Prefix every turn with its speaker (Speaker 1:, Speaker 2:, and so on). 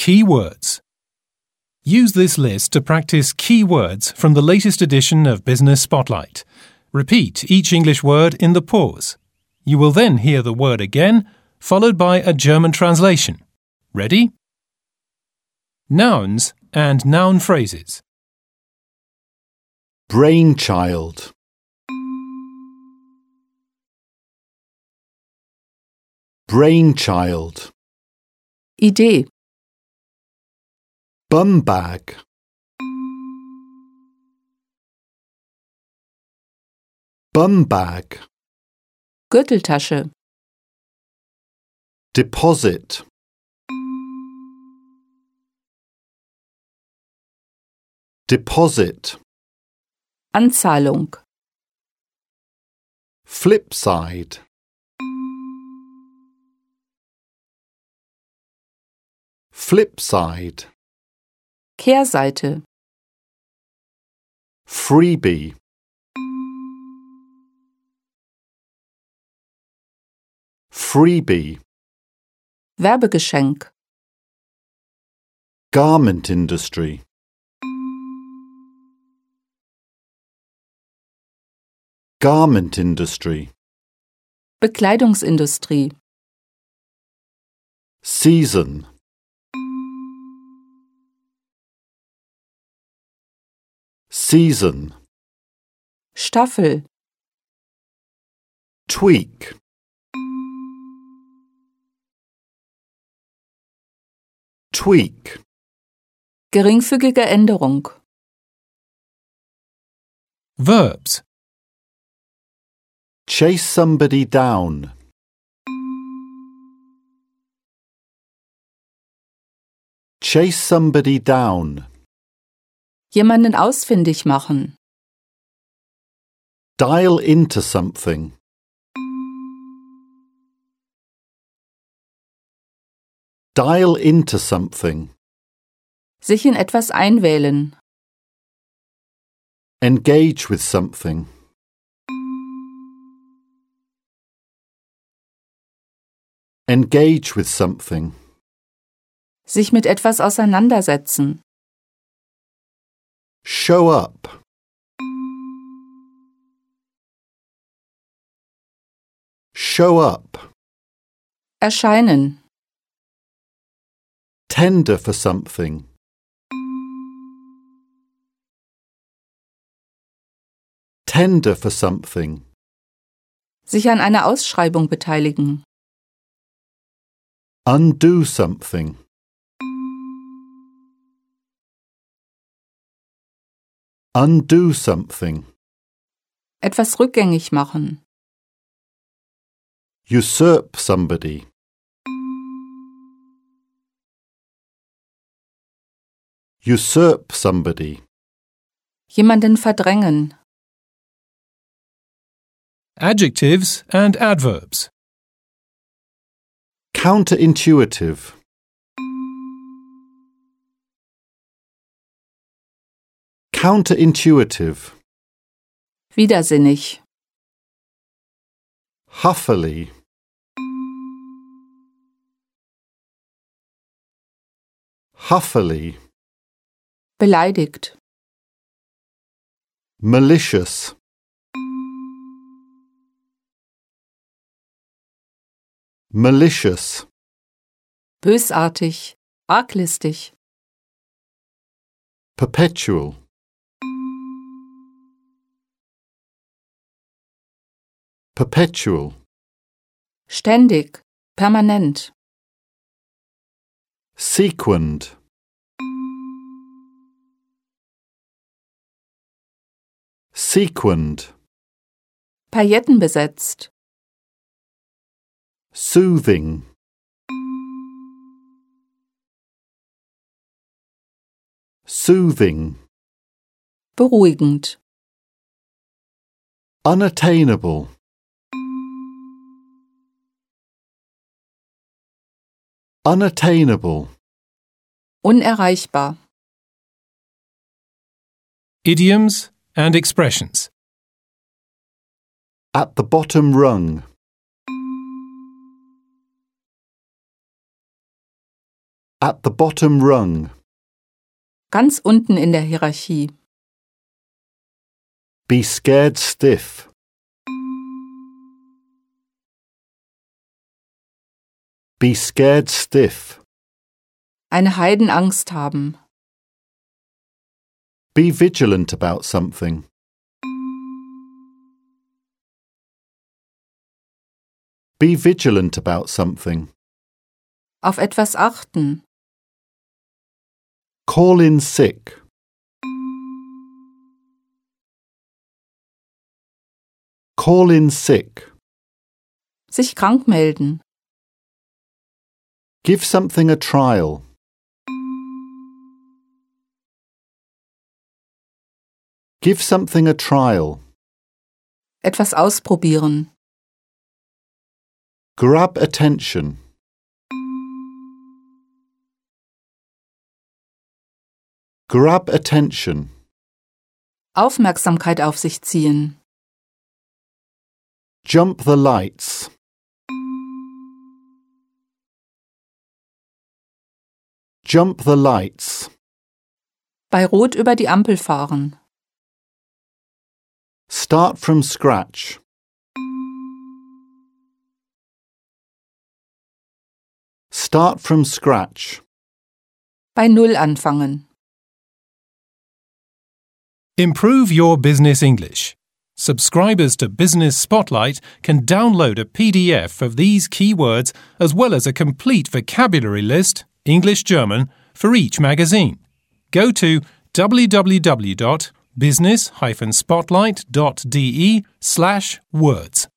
Speaker 1: key words. Use this list to practice key words from the latest edition of Business Spotlight. Repeat each English word in the pause. You will then hear the word again, followed by a German translation. Ready? Nouns and noun phrases.
Speaker 2: Brainchild. Brainchild.
Speaker 3: Idee,
Speaker 2: Bumbag. Bumbag.
Speaker 3: Gürteltasche,
Speaker 2: Deposit. Deposit.
Speaker 3: Anzahlung,
Speaker 2: Flipside. Flipside.
Speaker 3: Kehrseite,
Speaker 2: Freebie. Freebie.
Speaker 3: Werbegeschenk,
Speaker 2: Garment industry. Garment industry.
Speaker 3: Bekleidungsindustrie,
Speaker 2: Season. Season.
Speaker 3: Staffel,
Speaker 2: Tweak. Tweak.
Speaker 3: geringfügige Änderung,
Speaker 1: Verbs.
Speaker 2: Chase somebody down. Chase somebody down.
Speaker 3: jemanden ausfindig machen,
Speaker 2: Dial into something. Dial into something.
Speaker 3: sich in etwas einwählen,
Speaker 2: Engage with something. Engage with something.
Speaker 3: sich mit etwas auseinandersetzen,
Speaker 2: Show up. Show up.
Speaker 3: erscheinen,
Speaker 2: Tender for something. Tender for something.
Speaker 3: sich an einer Ausschreibung beteiligen,
Speaker 2: Undo something. Undo something.
Speaker 3: etwas rückgängig machen,
Speaker 2: Usurp somebody. Usurp somebody.
Speaker 3: jemanden verdrängen,
Speaker 1: Adjectives and adverbs.
Speaker 2: Counterintuitive. Counterintuitive.
Speaker 3: widersinnig,
Speaker 2: Huffily. Huffily.
Speaker 3: beleidigt,
Speaker 2: Malicious. Malicious.
Speaker 3: bösartig, arglistig,
Speaker 2: Perpetual. Perpetual.
Speaker 3: ständig, permanent,
Speaker 2: Sequined. Sequined.
Speaker 3: Pailletten besetzt,
Speaker 2: Soothing. Soothing.
Speaker 3: beruhigend,
Speaker 2: Unattainable. Unattainable.
Speaker 3: unerreichbar,
Speaker 1: Idioms and expressions.
Speaker 2: At the bottom rung. At the bottom rung.
Speaker 3: Ganz unten in der Hierarchie.
Speaker 2: Be scared stiff. Be scared stiff.
Speaker 3: Eine Heidenangst haben.
Speaker 2: Be vigilant about something. Be vigilant about something.
Speaker 3: Auf etwas achten.
Speaker 2: Call in sick. Call in sick.
Speaker 3: Sich krank melden.
Speaker 2: Give something a trial. Give something a trial.
Speaker 3: Etwas ausprobieren.
Speaker 2: Grab attention. Grab attention.
Speaker 3: Aufmerksamkeit auf sich ziehen.
Speaker 2: Jump the lights. Jump the lights.
Speaker 3: Bei Rot über die Ampel fahren.
Speaker 2: Start from scratch. Start from scratch.
Speaker 3: Bei Null anfangen.
Speaker 1: Improve your business English. Subscribers to Business Spotlight can download a PDF of these key words as well as a complete vocabulary list, English-German, for each magazine. Go to www.business-spotlight.de/words.